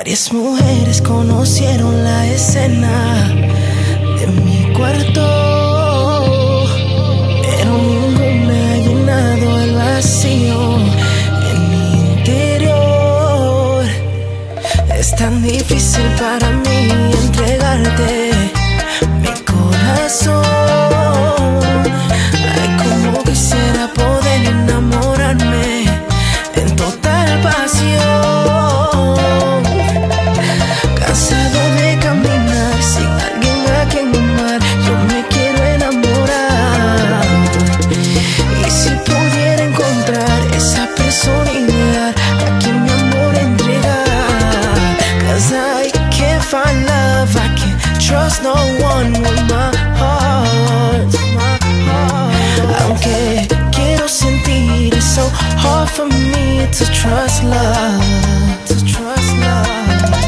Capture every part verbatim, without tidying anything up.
Varias mujeres conocieron la escena de mi cuarto, pero ninguna ha llenado el vacío en mi interior. Es tan difícil para mí entregarte mi corazón. Ay, como quisiera poder enamorarme en total pasión. Cansado de caminar sin alguien a quien amar, yo me quiero enamorar. Y si pudiera encontrar esa persona ideal a quien mi amor entregar, 'cause I can't find love, I can't trust no one with my heart, my heart. Aunque quiero sentir, it's so hard for me to trust love, to trust love.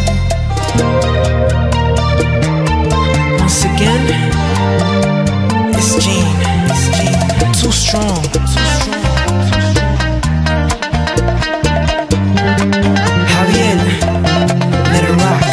Once again, it's Gene, it's Gene. Too strong, too strong. Javier, let it rock.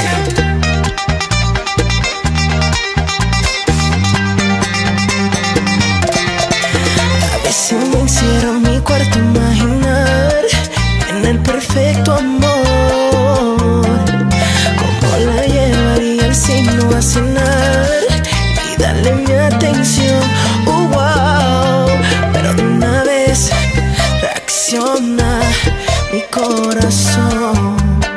A veces me encierro en mi cuarto a imaginar en el perfecto amor, cómo la llevaría al cine a cenar y darle mi atención. Uh, wow. Pero de una vez reacciona mi corazón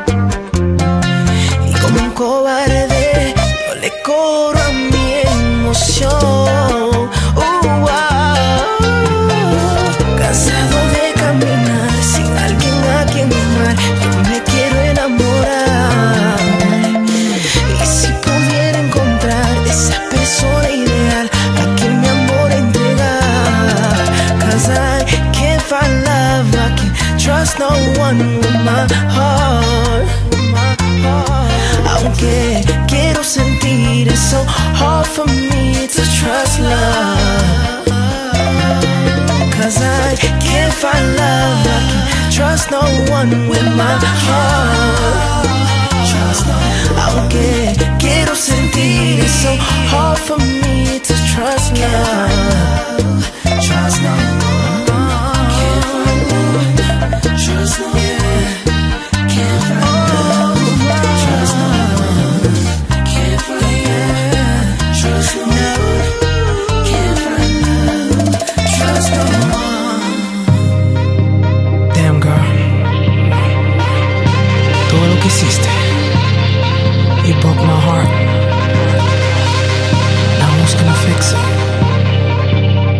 y como un cobarde yo le corro a mi emoción. Uh, wow. Cansado de caminar sin alguien a quien amar, yo me quiero enamorar. Y si pudiera encontrar esa persona ideal a quien mi amor entregar, 'cause I can't find love, I can't trust no one with my heart, my heart. Aunque quiero sentir, it's so hard for me to trust love, 'cause I can't find love, I can't trust no one with my heart. Aunque quiero sentir, it's so hard for me to trust love, trust no one. Can't find love, trust no one. Can't find love, trust no one. Can't find love, trust no one. Can't find love, trust no one. Damn girl, todo lo que hiciste, you broke my heart.